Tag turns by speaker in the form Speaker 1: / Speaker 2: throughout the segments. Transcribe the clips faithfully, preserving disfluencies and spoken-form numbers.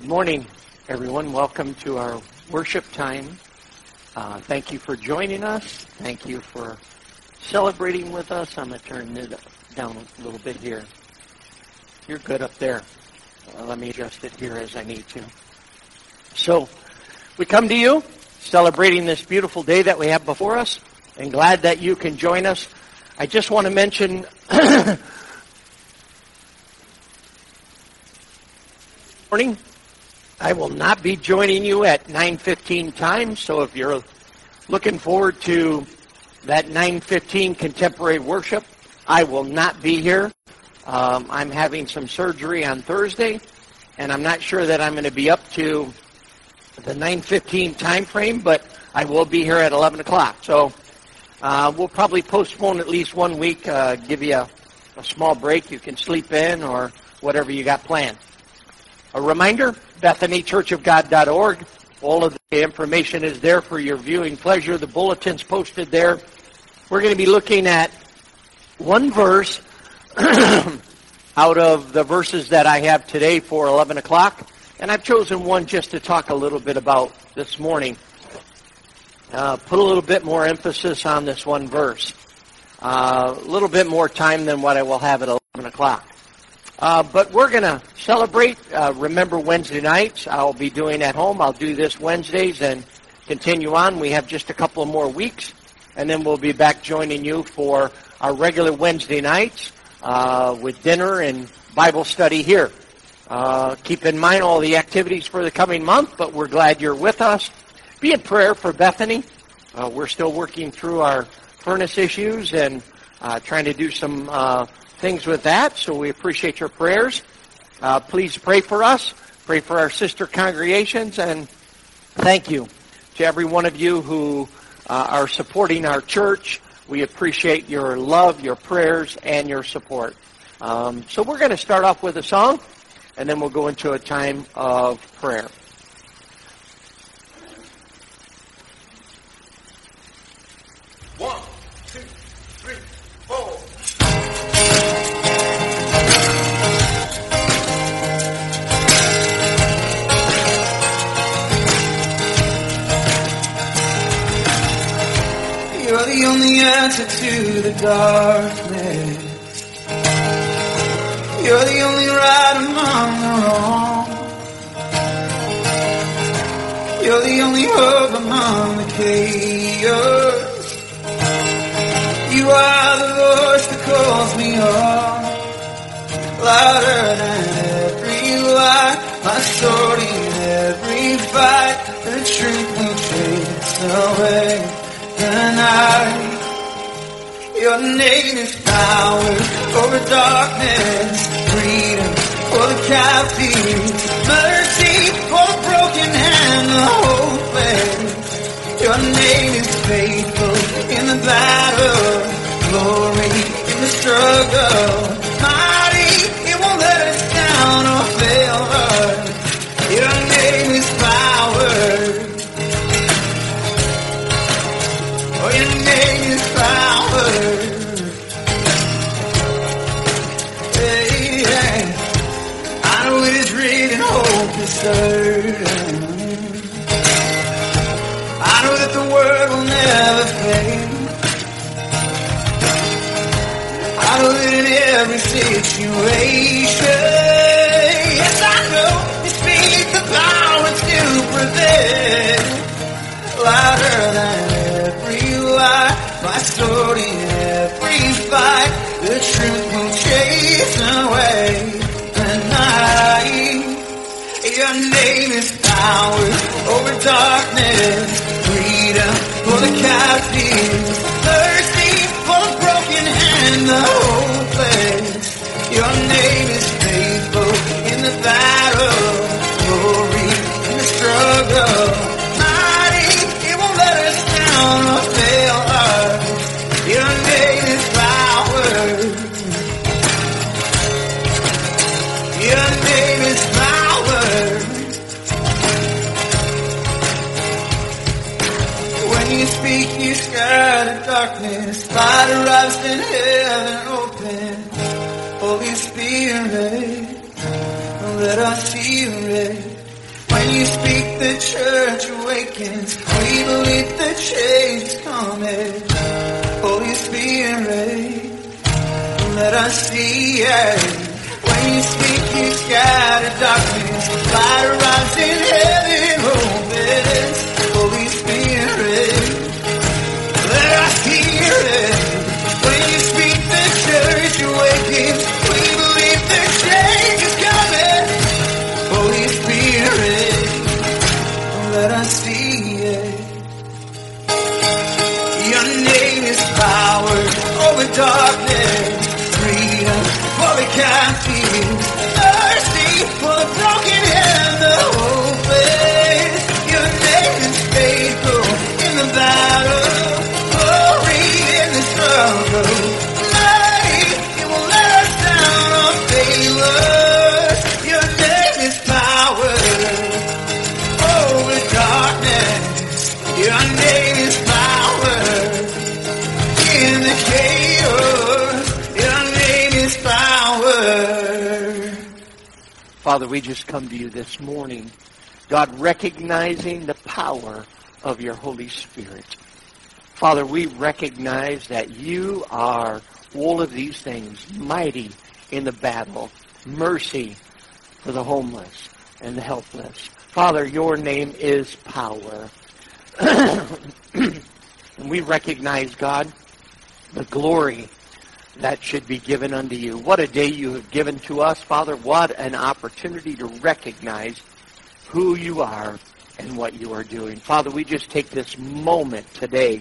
Speaker 1: Morning, everyone. Welcome to our worship time. Uh, thank you for joining us. Thank you for celebrating with us. I'm going to turn it down a little bit here. You're good up there. Uh, let me adjust it here as I need to. So, we come to you celebrating this beautiful day that we have before us, and glad that you can join us. I just want to mention morning. I will not be joining you at nine fifteen time, so if you're looking forward to that nine fifteen contemporary worship, I will not be here. Um, I'm having some surgery on Thursday, and I'm not sure that I'm going to be up to the nine fifteen time frame, but I will be here at eleven o'clock. So uh, we'll probably postpone at least one week, uh, give you a, a small break. You can sleep in or whatever you got planned. A reminder, Bethany Church of God dot org. All of the information is there for your viewing pleasure. The bulletin's posted there. We're going to be looking at one verse out of the verses that I have today for eleven o'clock. And I've chosen one just to talk a little bit about this morning. Uh, put a little bit more emphasis on this one verse. Uh, a little bit more time than what I will have at eleven o'clock. Uh, but we're going to celebrate. Uh, remember Wednesday nights. I'll be doing at home. I'll do this Wednesdays and continue on. We have just a couple of more weeks, and then we'll be back joining you for our regular Wednesday nights uh, with dinner and Bible study here. Uh, keep in mind all the activities for the coming month, but we're glad you're with us. Be in prayer for Bethany. Uh, we're still working through our furnace issues and uh, trying to do some uh things with that, so we appreciate your prayers. Uh, please pray for us. Pray for our sister congregations, and thank you to every one of you who uh, are supporting our church. We appreciate your love, your prayers, and your support. Um, so we're going to start off with a song, and then we'll go into a time of prayer. One, two, three, four.
Speaker 2: You're the only answer to the darkness. You're the only right among the wrong. You're the only hope among the chaos. You are the voice that calls me on, louder than every lie, my sword in every fight. The truth will chase away the night. Your name is power over darkness, freedom for the captive, mercy for the broken and the hopeless. Your name is faithful in the battle, glory in the struggle, mighty, it won't let us down or fail us. Your name is power. Oh, your name is power. Hey, hey. I know it is written, hope is certain. I know that the word will never fade. I know that in every situation, yes, I know you speak the power to prevail. Louder than every lie, my sword in every fight. The truth will chase away the night. Your name is power over darkness, freedom for the captive, mercy for the broken and the hopeless. Your name is faithful in the battle, glory in the struggle, mighty, it won't let us down or fail us. Your name is power. Your name is power. When you speak, you scatter darkness. Light arrives in heaven open. Holy Spirit, let us hear it. When you speak, the church awakens. We believe the change is coming. Holy Spirit, let us see it. When you speak, you scatter darkness. Light arrives in heaven opens. Holy Spirit, let us hear it. When you speak, the church awakens. We believe the change is coming. Holy Spirit, let us see it. Your name is power over darkness. Freedom for the captive. Mercy for the broken and the hopeless. Your name is faithful in the battle. Glory in the struggle. Mighty, it will let us down or fail us. Your name is power over darkness. Your name is power in the chaos. Your name is power.
Speaker 1: Father, we just come to you this morning, God, recognizing the power of your Holy Spirit. Father, we recognize that you are all of these things, mighty in the battle, mercy for the homeless and the helpless. Father, your name is power. And we recognize, God, the glory that should be given unto you. What a day you have given to us, Father. What an opportunity to recognize who you are and what you are doing. Father, we just take this moment today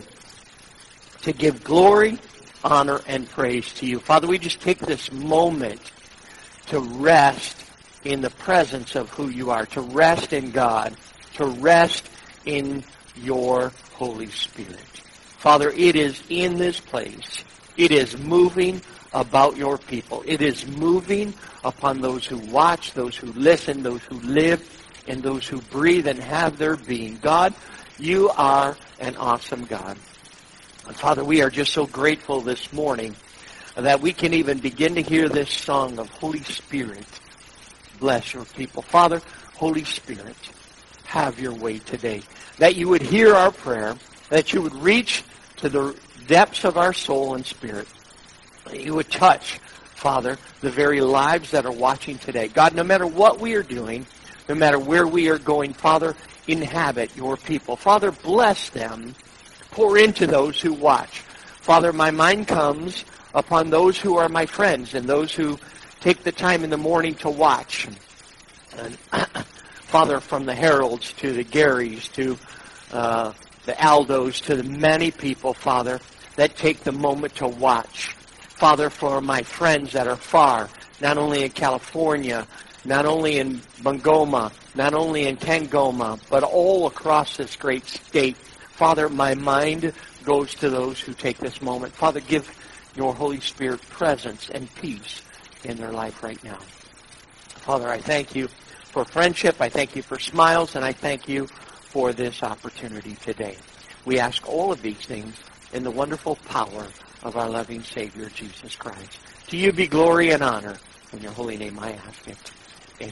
Speaker 1: to give glory, honor, and praise to you. Father, we just take this moment to rest in the presence of who you are, to rest in God, to rest in your Holy Spirit. Father, it is in this place. It is moving about your people. It is moving upon those who watch, those who listen, those who live, and those who breathe and have their being. God, you are an awesome God. And Father, we are just so grateful this morning that we can even begin to hear this song of Holy Spirit. Bless your people. Father, Holy Spirit, have your way today. That you would hear our prayer, that you would reach to the depths of our soul and spirit. That you would touch, Father, the very lives that are watching today. God, no matter what we are doing, no matter where we are going, Father, inhabit your people. Father, bless them. Pour into those who watch. Father, my mind comes upon those who are my friends and those who take the time in the morning to watch. And, Father, from the Heralds to the Garys to uh, the Aldos to the many people, Father, that take the moment to watch. Father, for my friends that are far, not only in California, not only in Bungoma, not only in Tangoma, but all across this great state. Father, my mind goes to those who take this moment. Father, give your Holy Spirit presence and peace in their life right now. Father, I thank you for friendship. I thank you for smiles, and I thank you for this opportunity today. We ask all of these things in the wonderful power of our loving Savior, Jesus Christ. To you be glory and honor. In your holy name I ask it. Amen.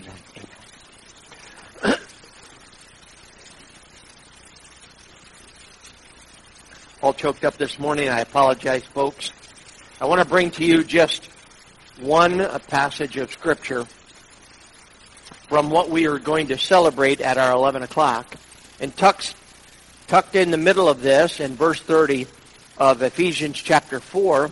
Speaker 1: Amen. All choked up this morning. I apologize, folks. I want to bring to you just one passage of Scripture from what we are going to celebrate at our eleven o'clock. And tucked, tucked in the middle of this, in verse thirty of Ephesians chapter four,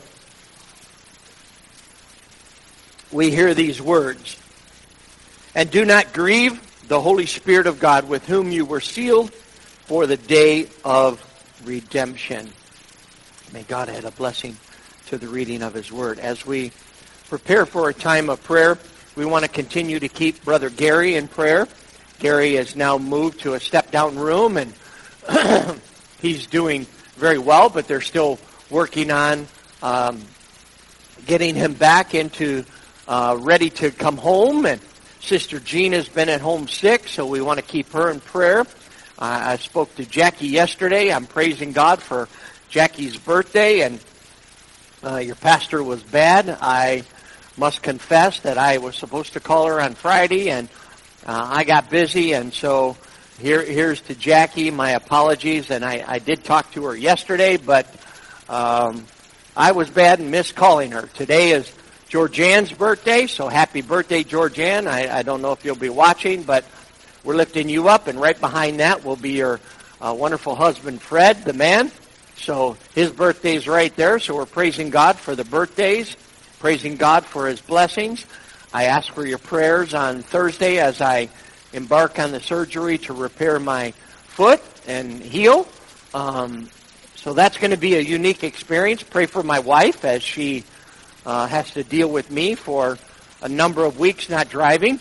Speaker 1: we hear these words. And do not grieve the Holy Spirit of God, with whom you were sealed for the day of redemption. May God add a blessing to the reading of his word. As we prepare for a time of prayer, we want to continue to keep Brother Gary in prayer. Gary has now moved to a step-down room, and he's doing very well, but they're still working on um, getting him back into uh, ready to come home. And Sister Jean has been at home sick, so we want to keep her in prayer. Uh, I spoke to Jackie yesterday. I'm praising God for Jackie's birthday, and uh, your pastor was bad. I must confess that I was supposed to call her on Friday, and Uh, I got busy, and so here, here's to Jackie. My apologies, and I, I did talk to her yesterday, but um, I was bad and missed calling her. Today is Georgianne's birthday, so happy birthday, Georgianne. I, I don't know if you'll be watching, but we're lifting you up, and right behind that will be your uh, wonderful husband, Fred, the man. So his birthday's right there, so we're praising God for the birthdays, praising God for his blessings. I ask for your prayers on Thursday as I embark on the surgery to repair my foot and heal. Um, so that's going to be a unique experience. Pray for my wife as she uh, has to deal with me for a number of weeks not driving.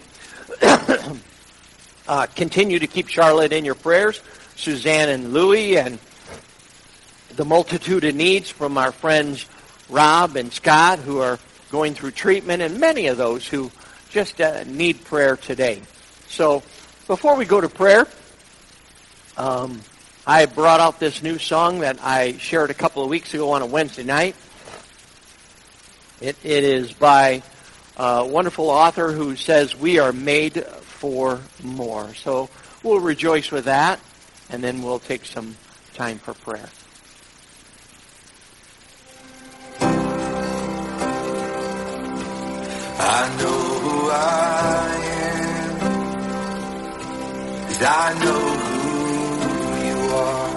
Speaker 1: uh, continue to keep Charlotte in your prayers, Suzanne and Louie, and the multitude of needs from our friends Rob and Scott who are going through treatment, and many of those who just uh, need prayer today. So before we go to prayer, um, I brought out this new song that I shared a couple of weeks ago on a Wednesday night. It, it is by a wonderful author who says, "We are made for more." So we'll rejoice with that, and then we'll take some time for prayer.
Speaker 2: I know who I am, 'cause I know who you are.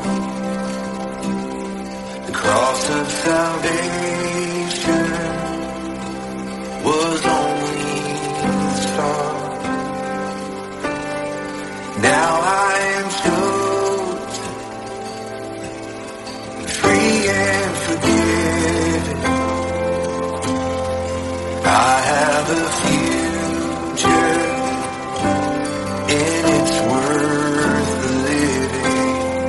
Speaker 2: The cross of salvation was only the start. Now I am chosen, free and forgiven. I have a future, and it's worth the living.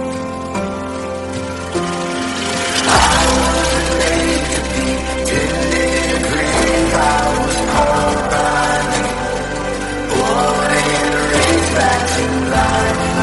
Speaker 2: I wasn't made to be in the grave. I was called by name, born and raised back to life.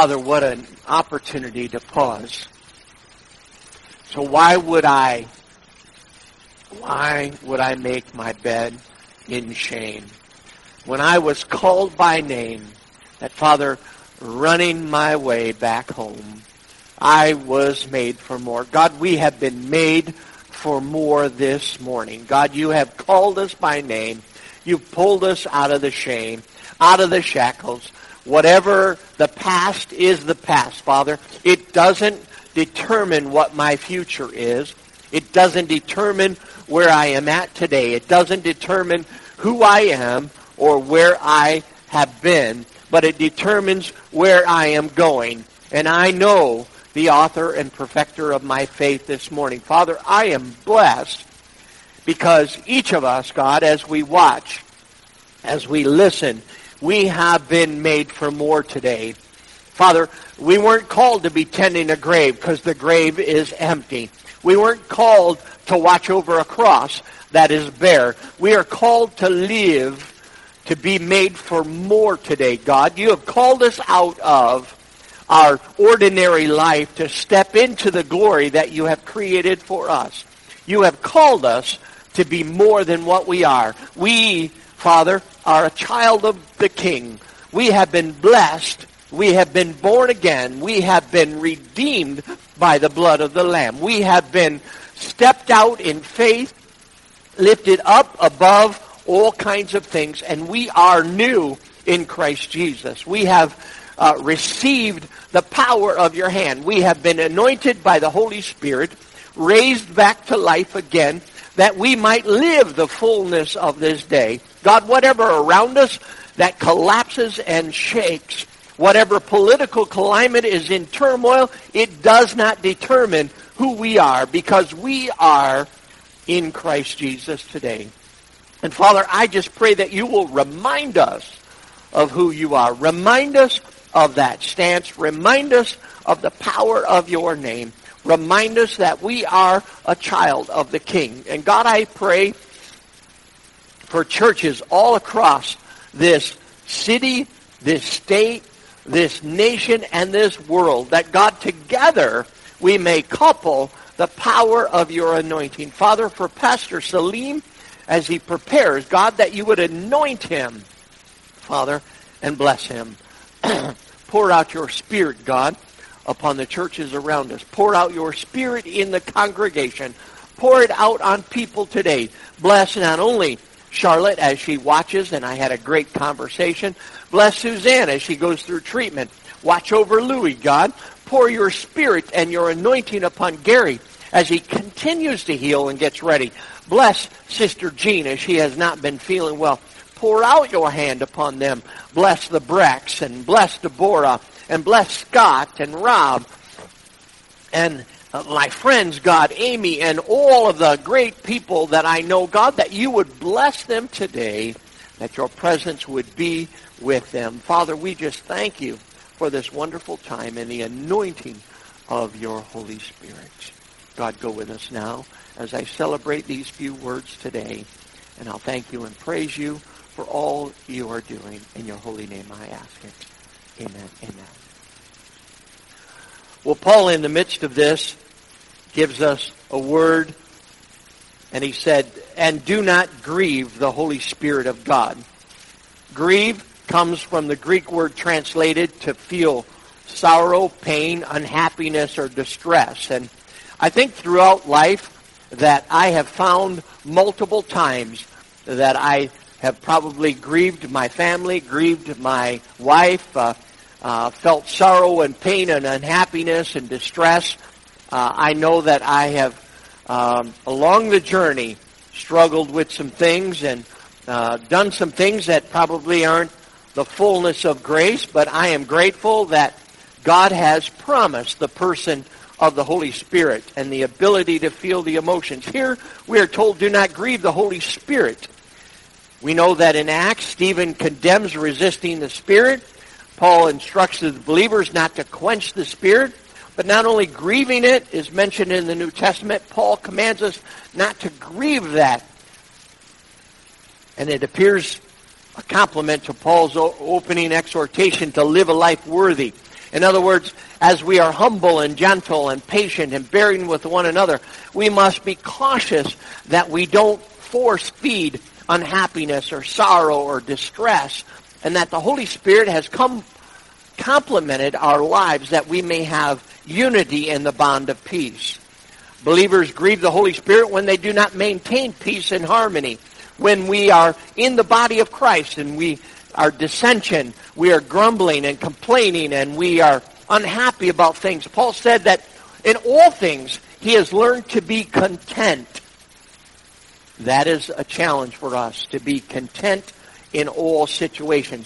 Speaker 1: Father, what an opportunity to pause. So why would I, why would I make my bed in shame? When I was called by name, that Father, running my way back home, I was made for more. God, we have been made for more this morning. God, you have called us by name. You've pulled us out of the shame, out of the shackles. Whatever the past is the past, Father. It doesn't determine what my future is. It doesn't determine where I am at today. It doesn't determine who I am or where I have been, but it determines where I am going. And I know the author and perfecter of my faith this morning. Father, I am blessed because each of us, God, as we watch, as we listen, we have been made for more today. Father, we weren't called to be tending a grave because the grave is empty. We weren't called to watch over a cross that is bare. We are called to live, to be made for more today, God. You have called us out of our ordinary life to step into the glory that you have created for us. You have called us to be more than what we are. We, Father, are a child of the King. We have been blessed. We have been born again. We have been redeemed by the blood of the Lamb. We have been stepped out in faith, lifted up above all kinds of things, and we are new in Christ Jesus. We have uh, received the power of your hand. We have been anointed by the Holy Spirit, raised back to life again, that we might live the fullness of this day. God, whatever around us that collapses and shakes, whatever political climate is in turmoil, it does not determine who we are, because we are in Christ Jesus today. And Father, I just pray that you will remind us of who you are. Remind us of that stance. Remind us of the power of your name. Remind us that we are a child of the King. And God, I pray for churches all across this city, this state, this nation, and this world, that God, together we may couple the power of your anointing. Father, for Pastor Salim, as he prepares, God, that you would anoint him, Father, and bless him. Pour out your Spirit, God, upon the churches around us. Pour out your Spirit in the congregation. Pour it out on people today. Bless not only Charlotte as she watches, and I had a great conversation. Bless Suzanne as she goes through treatment. Watch over Louis, God. Pour your Spirit and your anointing upon Gary as he continues to heal and gets ready. Bless Sister Jean as she has not been feeling well. Pour out your hand upon them. Bless the Brecks, and bless Deborah, and bless Scott and Rob, and uh, my friends, God, Amy, and all of the great people that I know, God, that you would bless them today, that your presence would be with them. Father, we just thank you for this wonderful time and the anointing of your Holy Spirit. God, go with us now as I celebrate these few words today, and I'll thank you and praise you for all you are doing. In your holy name I ask it. Amen. Amen. Well, Paul, in the midst of this, gives us a word, and he said, and do not grieve the Holy Spirit of God. Grieve comes from the Greek word translated to feel sorrow, pain, unhappiness, or distress. And I think throughout life that I have found multiple times that I have probably grieved my family, grieved my wife, uh, uh, felt sorrow and pain and unhappiness and distress. Uh, I know that I have, um, along the journey, struggled with some things and uh, done some things that probably aren't the fullness of grace, but I am grateful that God has promised the person of the Holy Spirit and the ability to feel the emotions. Here we are told, do not grieve the Holy Spirit. We know that in Acts, Stephen condemns resisting the Spirit. Paul instructs the believers not to quench the Spirit. But not only grieving it is mentioned in the New Testament, Paul commands us not to grieve that. And it appears a compliment to Paul's opening exhortation to live a life worthy. In other words, as we are humble and gentle and patient and bearing with one another, we must be cautious that we don't force feed unhappiness or sorrow or distress, and that the Holy Spirit has come complemented our lives that we may have unity in the bond of peace. Believers grieve the Holy Spirit when they do not maintain peace and harmony. When we are in the body of Christ and we are dissension, we are grumbling and complaining, and we are unhappy about things. Paul said that in all things he has learned to be content. That is a challenge for us, to be content in all situations.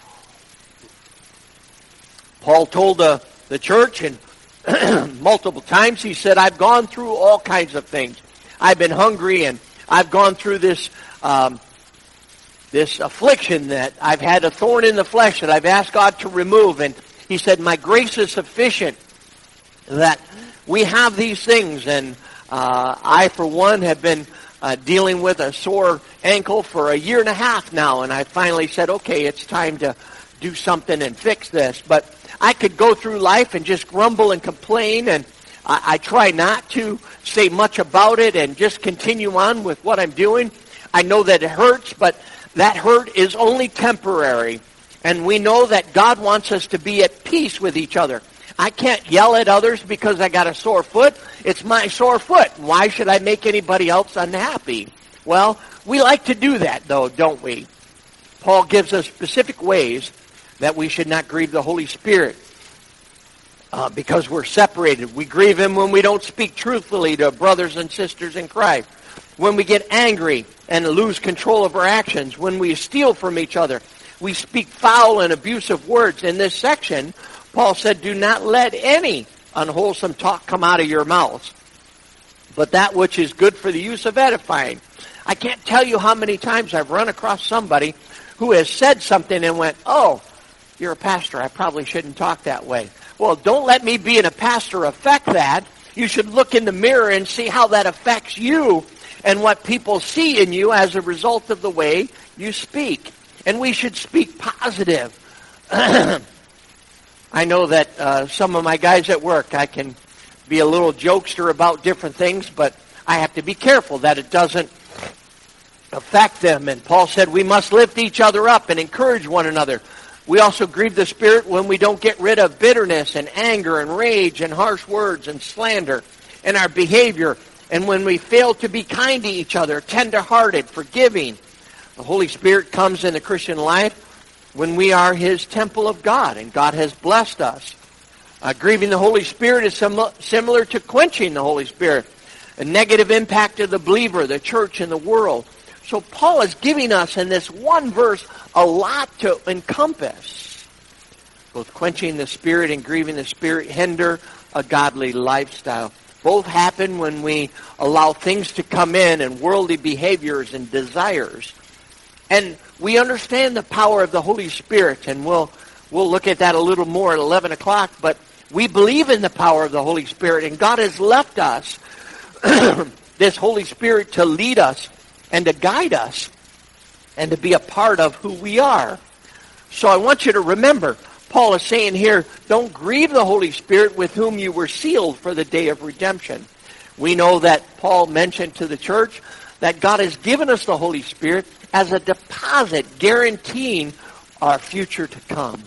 Speaker 1: Paul told the, the church, and multiple times he said, I've gone through all kinds of things. I've been hungry, and I've gone through this um, this affliction that I've had a thorn in the flesh that I've asked God to remove. And he said, my grace is sufficient, that we have these things. And uh, I, for one, have been uh, dealing with a sore ankle for a year and a half now. And I finally said, okay, it's time to do something and fix this. But I could go through life and just grumble and complain, and I, I try not to say much about it and just continue on with what I'm doing. I know that it hurts, but that hurt is only temporary. And we know that God wants us to be at peace with each other. I can't yell at others because I got a sore foot. It's my sore foot. Why should I make anybody else unhappy? Well, we like to do that, though, don't we? Paul gives us specific ways that we should not grieve the Holy Spirit uh, because we're separated. We grieve Him when we don't speak truthfully to brothers and sisters in Christ, when we get angry and lose control of our actions, when we steal from each other, we speak foul and abusive words. In this section, Paul said, do not let any unwholesome talk come out of your mouths, but that which is good for the use of edifying. I can't tell you how many times I've run across somebody who has said something and went, oh, you're a pastor, I probably shouldn't talk that way. Well, don't let me being a pastor affect that. You should look in the mirror and see how that affects you and what people see in you as a result of the way you speak. And we should speak positive. I know that uh, some of my guys at work, I can be a little jokester about different things, but I have to be careful that it doesn't affect them. And Paul said we must lift each other up and encourage one another. We also grieve the Spirit when we don't get rid of bitterness and anger and rage and harsh words and slander in our behavior, and when we fail to be kind to each other, tender-hearted, forgiving. The Holy Spirit comes in the Christian life when we are His temple of God, and God has blessed us. Uh, grieving the Holy Spirit is sim- similar to quenching the Holy Spirit, a negative impact of the believer, the church, and the world. So Paul is giving us in this one verse a lot to encompass. Both quenching the Spirit and grieving the Spirit hinder a godly lifestyle. Both happen when we allow things to come in and worldly behaviors and desires. And we understand the power of the Holy Spirit, and we'll we'll look at that a little more at eleven o'clock, but we believe in the power of the Holy Spirit, and God has left us this Holy Spirit to lead us and to guide us and to be a part of who we are. So I want you to remember, Paul is saying here, don't grieve the Holy Spirit with whom you were sealed for the day of redemption. We know that Paul mentioned to the church that God has given us the Holy Spirit as a deposit guaranteeing our future to come.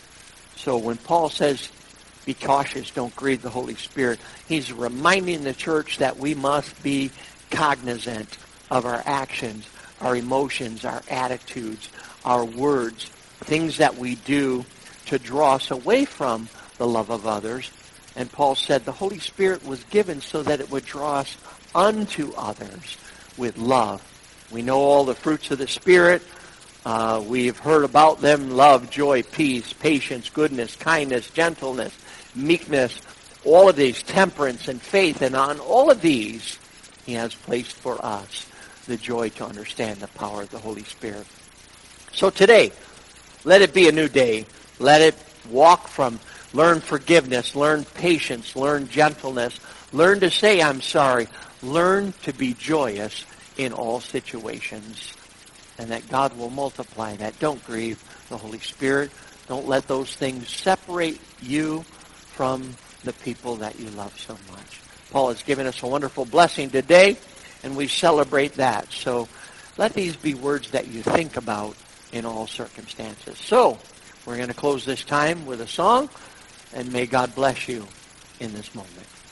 Speaker 1: So when Paul says, be cautious, don't grieve the Holy Spirit, he's reminding the church that we must be cognizant of our actions, our emotions, our attitudes, our words, things that we do to draw us away from the love of others. And Paul said the Holy Spirit was given so that it would draw us unto others with love. We know all the fruits of the Spirit. Uh, we've heard about them: love, joy, peace, patience, goodness, kindness, gentleness, meekness, all of these, temperance and faith. And on all of these, He has placed for us the joy to understand the power of the Holy Spirit. So today, let it be a new day. Let it walk from, learn forgiveness, learn patience, learn gentleness, learn to say I'm sorry, learn to be joyous in all situations, and that God will multiply that. Don't grieve the Holy Spirit. Don't let those things separate you from the people that you love so much. Paul has given us a wonderful blessing today, and we celebrate that. So let these be words that you think about in all circumstances. So we're going to close this time with a song, and may God bless you in this moment.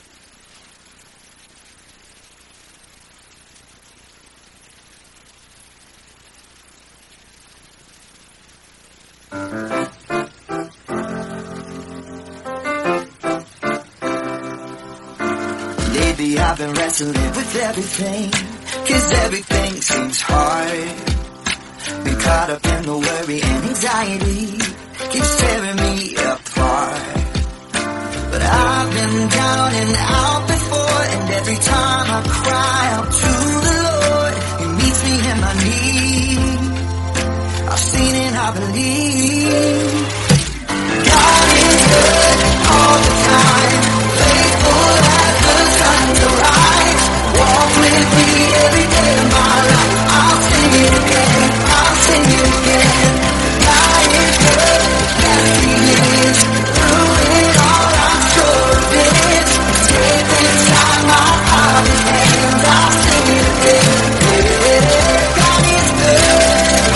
Speaker 2: Lately I've been wrestling with everything, 'cause everything seems hard. Been caught up in the worry and anxiety, keeps tearing me apart. But I've been down and out before, and every time I cry out to the Lord, He meets me in my need. I've seen and I believe God is good all the time, faithful as the sun to rise. Walk with me every day of my life. I'll sing it again, I'll sing it again. God is good, yes He is. Through it all I'm sure of it. Safe inside my Father's hands. I'll sing it again. Yeah. God is good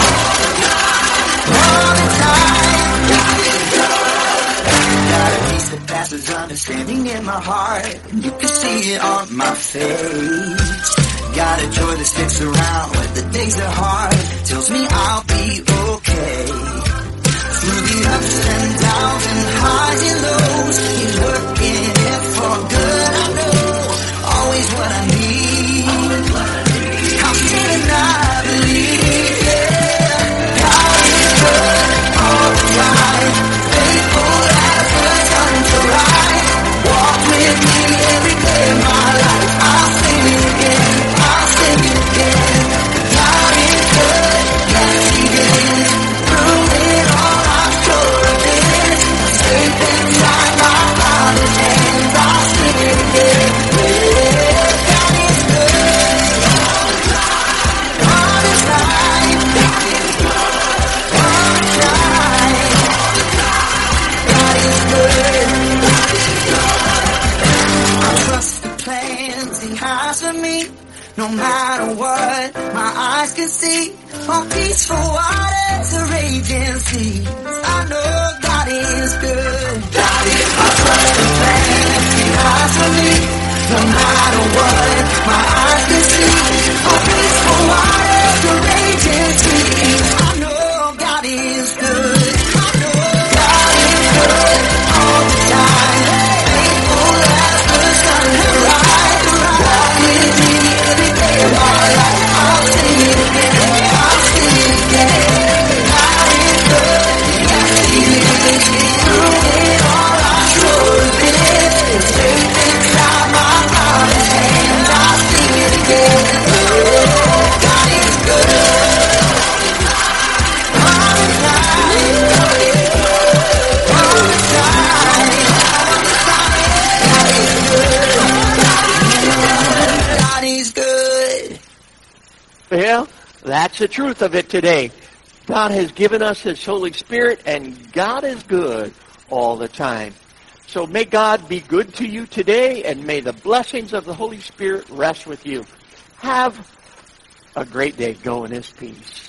Speaker 2: all the time. God is good. Got a peace that passes understanding in my heart, and you can see it on my face. Got a joy that sticks around when the days are hard, tells me I'll be okay. Through the ups and downs and highs and lows, He's working it for good, I know. Always what I need, I'm still and I believe, yeah. God is good all the time, faithful as the sun to rise. Walk with me every day of my life. I'll sing it again, I'll sing it again. God is good, yes He is. Through it all I'm sure of it. Safe inside my Father's hands. I'll sing it again. Yeah. God is good all the time, all the time, all the time. God is good. I trust the plans He has for me. No matter what my eyes can see, on peaceful waters, a raging seas. I know God is good. God is. I trust the plans He has for me. No matter what my eyes can see, on peaceful waters, a raging seas. I know God is good. I know God is good all the time. Faithful as the sun to rise. Walk with me every day of my life. I'll sing it again, I'll sing it again. God is good, yes He is. Through it all I'm sure of it. Safe inside my Father's hands. I'll sing it again. Oh, God is good all the time, all the time. God is good. God is good.
Speaker 1: Well, that's the truth of it today. God has given us His Holy Spirit, and God is good all the time. So may God be good to you today, and may the blessings of the Holy Spirit rest with you. Have a great day. Go in His peace.